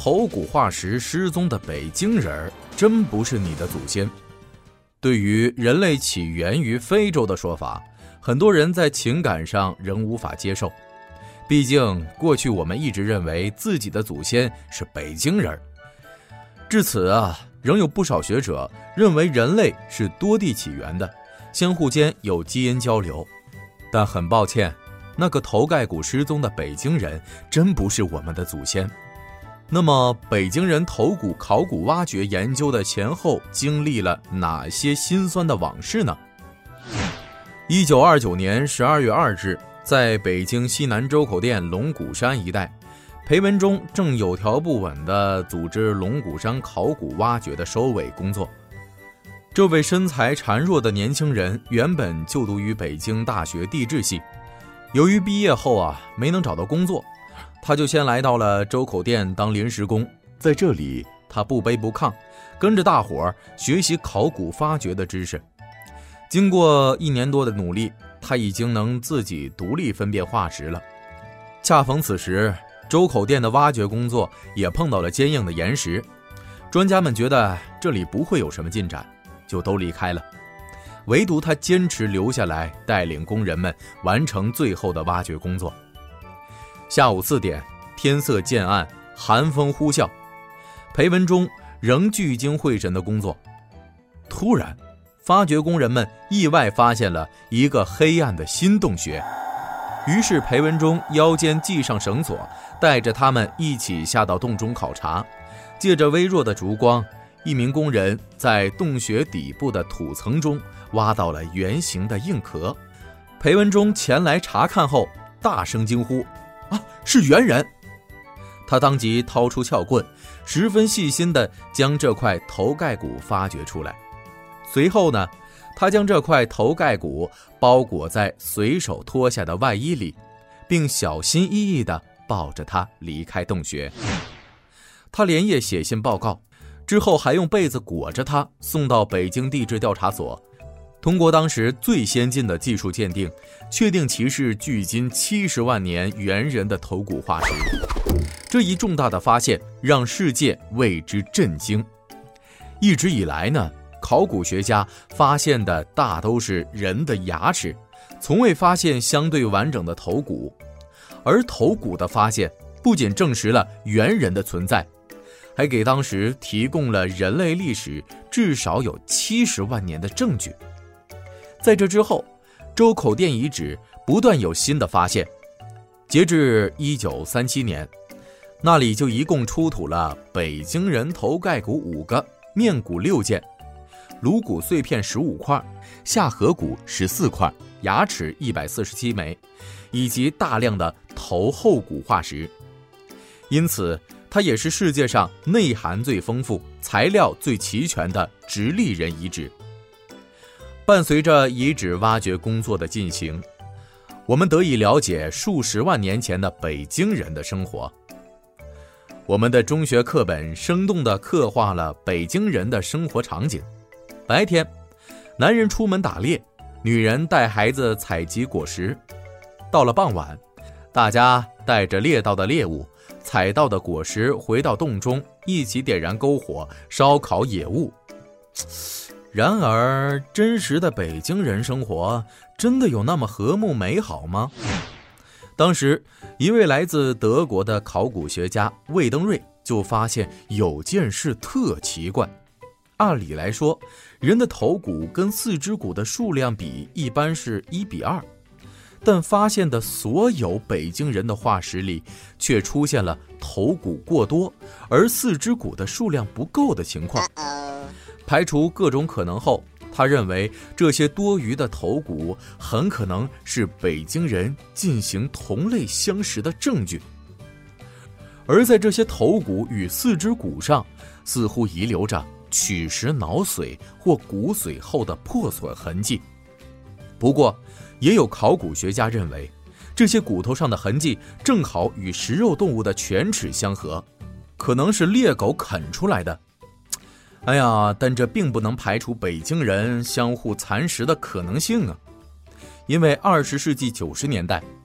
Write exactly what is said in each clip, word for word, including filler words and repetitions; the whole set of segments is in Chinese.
头骨化石失踪的北京人真不是你的祖先。对于人类起源于非洲的说法，很多人在情感上仍无法接受。毕竟过去我们一直认为自己的祖先是北京人。至此啊，仍有不少学者认为人类是多地起源的，相互间有基因交流。但很抱歉，那个头盖骨失踪的北京人真不是我们的祖先。那么北京人头骨考古挖掘研究的前后经历了哪些辛酸的往事呢？一九二九年十二月二日，在北京西南周口店龙骨山一带，裴文中正有条不紊地组织龙骨山考古挖掘的收尾工作。这位身材孱弱的年轻人原本就读于北京大学地质系，由于毕业后啊没能找到工作，他就先来到了周口店当临时工。在这里，他不卑不亢，跟着大伙儿学习考古发掘的知识。经过一年多的努力，他已经能自己独立分辨化石了。恰逢此时，周口店的挖掘工作也碰到了坚硬的岩石，专家们觉得这里不会有什么进展，就都离开了。唯独他坚持留下来，带领工人们完成最后的挖掘工作。下午四点，天色渐暗，寒风呼啸，裴文中仍聚精会神的工作。突然，发掘工人们意外发现了一个黑暗的新洞穴，于是裴文中腰间系上绳索，带着他们一起下到洞中考察。借着微弱的烛光，一名工人在洞穴底部的土层中挖到了圆形的硬壳。裴文中前来查看后，大声惊呼：啊，是猿人！他当即掏出撬棍，十分细心地将这块头盖骨发掘出来。随后呢，他将这块头盖骨包裹在随手脱下的外衣里，并小心翼翼地抱着它离开洞穴。他连夜写信报告，之后还用被子裹着它送到北京地质调查所，通过当时最先进的技术鉴定，确定其是距今七十万年猿人的头骨化石。这一重大的发现让世界为之震惊。一直以来呢，考古学家发现的大都是人的牙齿，从未发现相对完整的头骨。而头骨的发现不仅证实了猿人的存在，还给当时提供了人类历史至少有七十万年的证据。在这之后，周口店遗址不断有新的发现。截至一九三七年，那里就一共出土了北京人头盖骨五个，面骨六件，颅骨碎片十五块，下颌骨十四块，牙齿一百四十七枚，以及大量的头后骨化石。因此，它也是世界上内涵最丰富、材料最齐全的直立人遗址。伴随着遗址挖掘工作的进行，我们得以了解数十万年前的北京人的生活。我们的中学课本生动地刻画了北京人的生活场景。白天，男人出门打猎，女人带孩子采集果实。到了傍晚，大家带着猎到的猎物、采到的果实回到洞中，一起点燃篝火，烧烤野物。然而，真实的北京人生活真的有那么和睦美好吗？当时，一位来自德国的考古学家魏登瑞就发现有件事特奇怪。按理来说，人的头骨跟四肢骨的数量比一般是一比二，但发现的所有北京人的化石里却出现了头骨过多而四肢骨的数量不够的情况。排除各种可能后，他认为这些多余的头骨很可能是北京人进行同类相食的证据。而在这些头骨与四肢骨上，似乎遗留着取食脑髓或骨髓后的破损痕迹。不过，也有考古学家认为，这些骨头上的痕迹正好与食肉动物的犬齿相合，可能是猎狗啃出来的。哎呀，但这并不能排除北京人相互蚕食的可能性啊！因为二十世纪九十年代，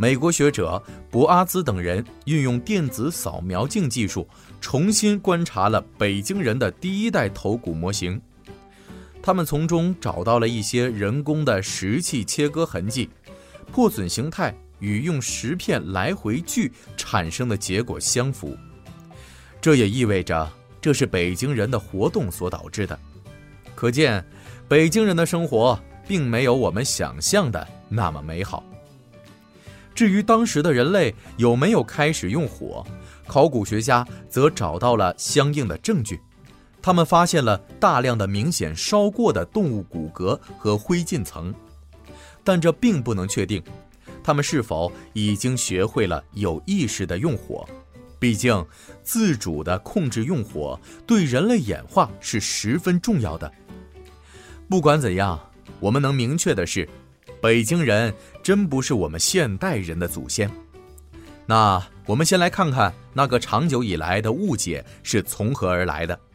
美国学者博阿兹等人运用电子扫描镜技术，重新观察了北京人的第一代头骨模型。他们从中找到了一些人工的石器切割痕迹，破损形态与用石片来回锯产生的结果相符。这也意味着这是北京人的活动所导致的。可见，北京人的生活并没有我们想象的那么美好。至于当时的人类有没有开始用火，考古学家则找到了相应的证据。他们发现了大量的明显烧过的动物骨骼和灰烬层，但这并不能确定他们是否已经学会了有意识地用火。毕竟，自主地控制用火对人类演化是十分重要的。不管怎样，我们能明确的是，北京人真不是我们现代人的祖先。那我们先来看看那个长久以来的误解是从何而来的。